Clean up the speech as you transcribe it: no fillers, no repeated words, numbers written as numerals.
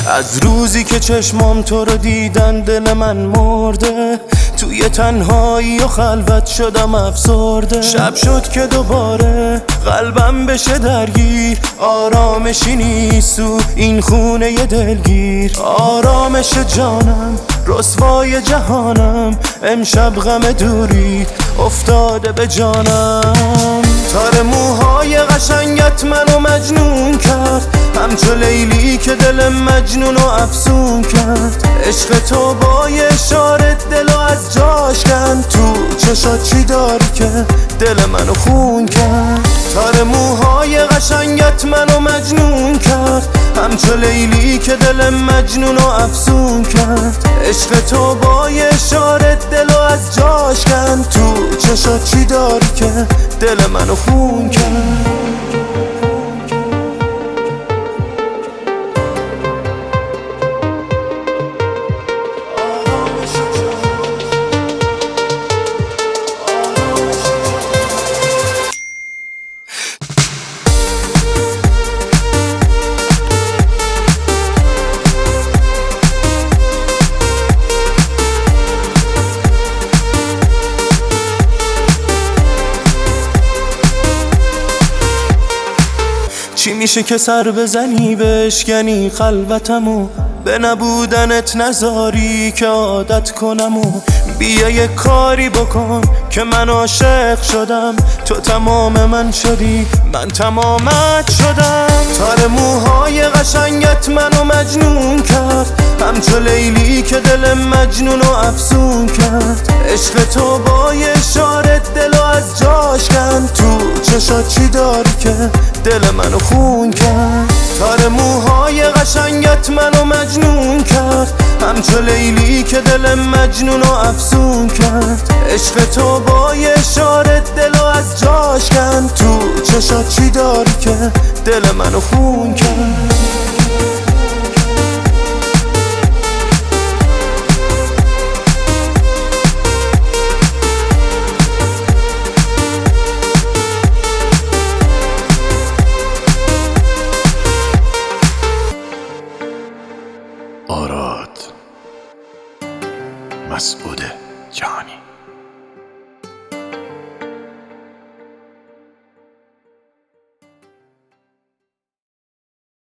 از روزی که چشمام تو رو دیدن دل من مرده، توی تنهایی و خلوت شدم افسرده. شب شد که دوباره قلبم بشه درگیر، آرامشی نیست تو این خونه ی دلگیر. آرامش جانم رسوای جهانم، امشب غم دوری افتاده به جانم. تار موهای قشنگت منو مجنون کرد، همچو لیلی که دل مجنون و افسون کرد. عشق تو با یه اشارت دلو از جاش کن، تو چشات چی داری که دل منو خون کرد. تار موهای قشنگت منو مجنون کرد، همچو لیلی که دل مجنون و افسون کرد. عشق تو با یه اشارت دلو از جاش کن، تو چشات چی داری که دل منو خون کرد. چی میشه که سر بزنی بشکنی خلوتمو، به نبودنت نذاری که عادت کنمو. بیا یه کاری بکن که من عاشق شدم، تو تمام من شدی من تمامت شدم. تار موهای قشنگت منو مجنون کرد، همچو لیلی که دل مجنون و افسون کرد. عشق تو با یه اشارت دلو از جاش کن، تو چشات چی داری که دل منو خون کرد. تار موهای قشنگت منو مجنون کرد، همچو لیلی که دل مجنون و افسون کرد. عشق تو با یه اشارت دلو از جاش کن، تو چشات چی داری که دل منو خون کرد.